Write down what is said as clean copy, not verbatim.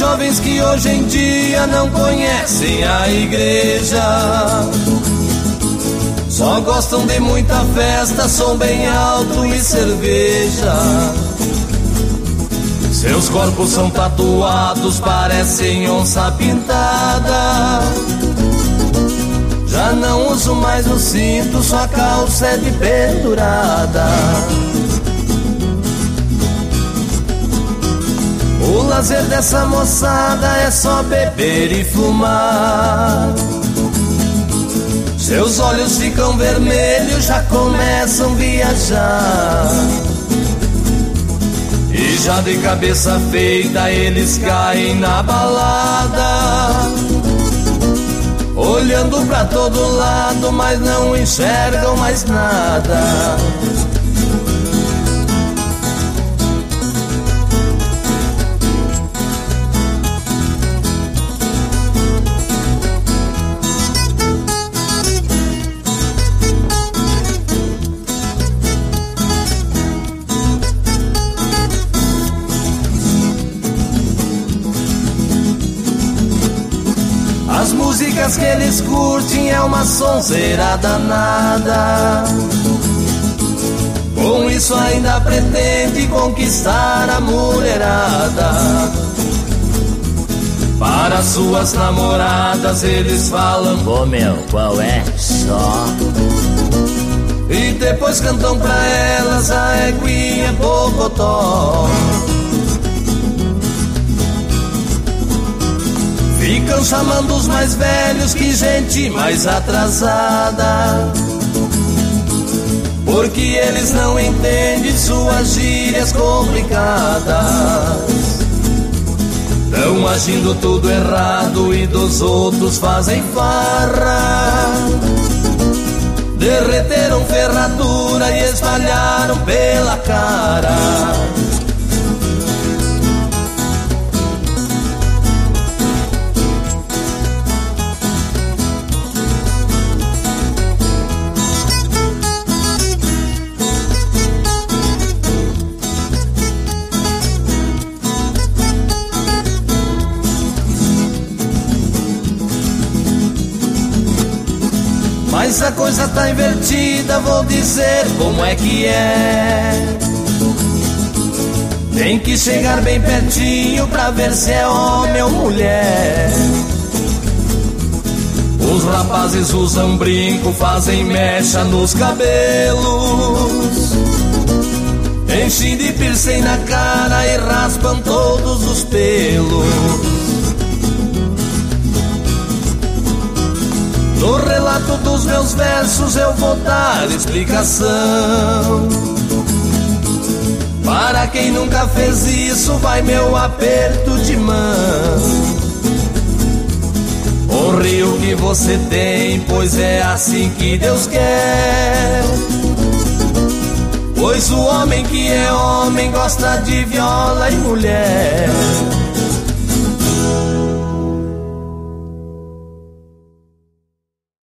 jovens que hoje em dia não conhecem a igreja, só gostam de muita festa, som bem alto e cerveja. Seus corpos são tatuados, parecem onça pintada. Já não uso mais o cinto, sua calça é de pendurada. O lazer dessa moçada é só beber e fumar. Seus olhos ficam vermelhos, já começam a viajar. E já de cabeça feita eles caem na balada, olhando pra todo lado, mas não enxergam mais nada. As músicas que eles curtem é uma sonzeira danada. Com isso ainda pretende conquistar a mulherada. Para suas namoradas eles falam: ô meu, qual é? Só. E depois cantam pra elas a eguinha Bogotó. Ficam chamando os mais velhos que gente mais atrasada, porque eles não entendem suas gírias complicadas. Tão agindo tudo errado e dos outros fazem farra. Derreteram ferradura e espalharam pela cara. Mas a coisa tá invertida, vou dizer como é que é. Tem que chegar bem pertinho pra ver se é homem ou mulher. Os rapazes usam brinco, fazem mecha nos cabelos, enchem de piercing na cara e raspam todos os pelos. No relato dos meus versos eu vou dar explicação. Para quem nunca fez isso, vai meu aperto de mão. Honre o que você tem, pois é assim que Deus quer. Pois o homem que é homem gosta de viola e mulher.